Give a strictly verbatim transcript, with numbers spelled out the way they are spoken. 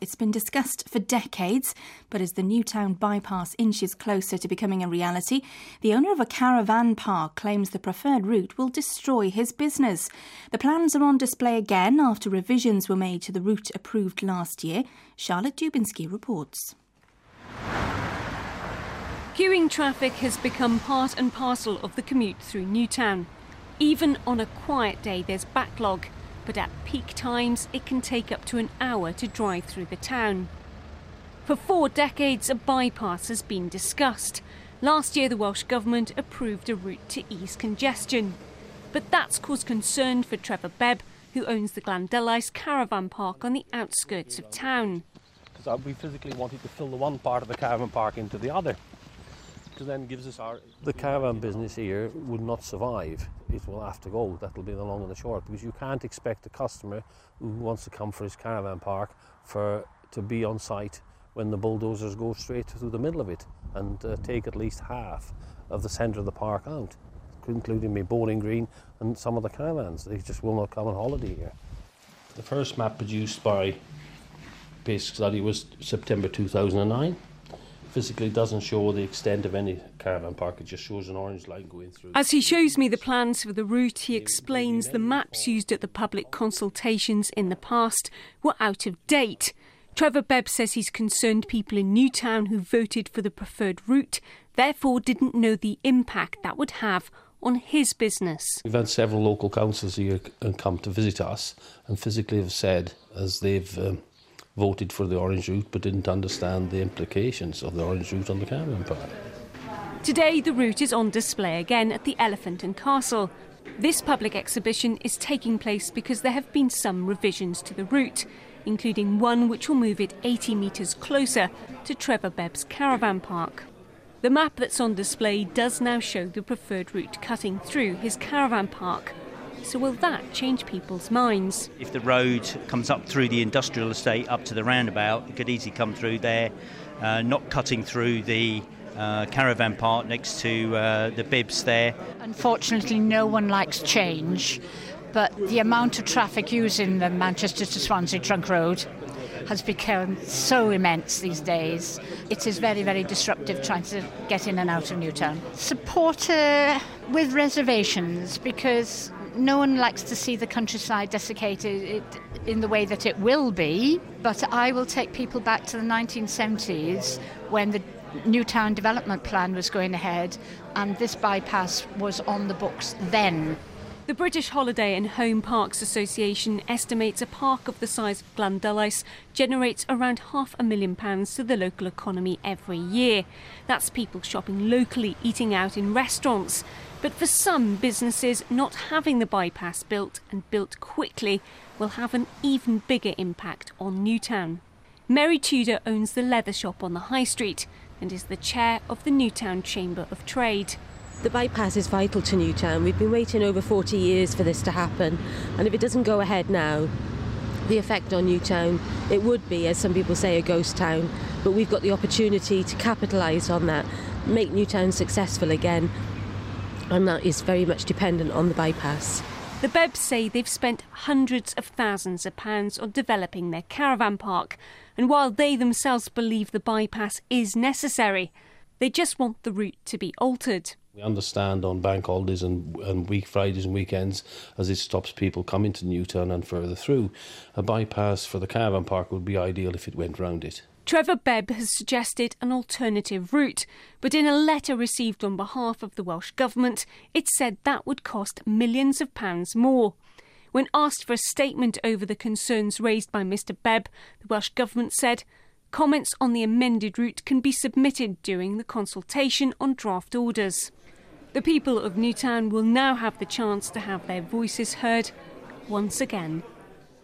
It's been discussed for decades, but as the Newtown bypass inches closer to becoming a reality, the owner of a caravan park claims the preferred route will destroy his business. The plans are on display again after revisions were made to the route approved last year. Charlotte Dubinsky reports. Queuing traffic has become part and parcel of the commute through Newtown. Even on a quiet day, there's backlog. But at peak times, it can take up to an hour to drive through the town. For four decades, a bypass has been discussed. Last year, the Welsh Government approved a route to ease congestion. But that's caused concern for Trevor Bebb, who owns the Glandylais caravan park on the outskirts of town. Because we physically wanted to fill the one part of the caravan park into the other. Then gives us our... The caravan business here would not survive. It will have to go. That will be the long and the short, because you can't expect a customer who wants to come for his caravan park for to be on site when the bulldozers go straight through the middle of it and uh, take at least half of the centre of the park out, including my bowling green and some of the caravans. They just will not come on holiday here. The first map produced by Basic Study was September two thousand nine. Physically doesn't show the extent of any caravan park, it just shows an orange line going through. As he shows me the plans for the route, he explains the maps used at the public consultations in the past were out of date. Trevor Bebb says he's concerned people in Newtown who voted for the preferred route therefore didn't know the impact that would have on his business. We've had several local councils here come to visit us and physically have said, as they've um, voted for the orange route but didn't understand the implications of the orange route on the caravan park. Today the route is on display again at the Elephant and Castle. This public exhibition is taking place because there have been some revisions to the route, including one which will move it eighty metres closer to Trevor Bebb's caravan park. The map that's on display does now show the preferred route cutting through his caravan park. So will that change people's minds? If the road comes up through the industrial estate up to the roundabout, it could easily come through there, uh, not cutting through the uh, caravan park next to uh, the bibs there. Unfortunately, no one likes change, but the amount of traffic using the Manchester to Swansea Trunk Road has become so immense these days. It is very, very disruptive trying to get in and out of Newtown. Support uh, with reservations, because no one likes to see the countryside desiccated in the way that it will be, but I will take people back to the nineteen seventies when the Newtown development plan was going ahead and this bypass was on the books then. The British Holiday and Home Parks Association estimates a park of the size of Glandylais generates around half a million pounds to the local economy every year. That's people shopping locally, eating out in restaurants. But for some businesses, not having the bypass built and built quickly will have an even bigger impact on Newtown. Mary Tudor owns the leather shop on the High Street and is the chair of the Newtown Chamber of Trade. The bypass is vital to Newtown. We've been waiting over forty years for this to happen, and if it doesn't go ahead now, the effect on Newtown, it would be, as some people say, a ghost town, but we've got the opportunity to capitalise on that, make Newtown successful again, and that is very much dependent on the bypass. The Bebbs say they've spent hundreds of thousands of pounds on developing their caravan park, and while they themselves believe the bypass is necessary, they just want the route to be altered. We understand on bank holidays and, and week Fridays and weekends, as it stops people coming to Newtown and further through, a bypass for the caravan park would be ideal if it went round it. Trevor Bebb has suggested an alternative route, but in a letter received on behalf of the Welsh Government, it said that would cost millions of pounds more. When asked for a statement over the concerns raised by Mr Bebb, the Welsh Government said comments on the amended route can be submitted during the consultation on draft orders. The people of Newtown will now have the chance to have their voices heard once again.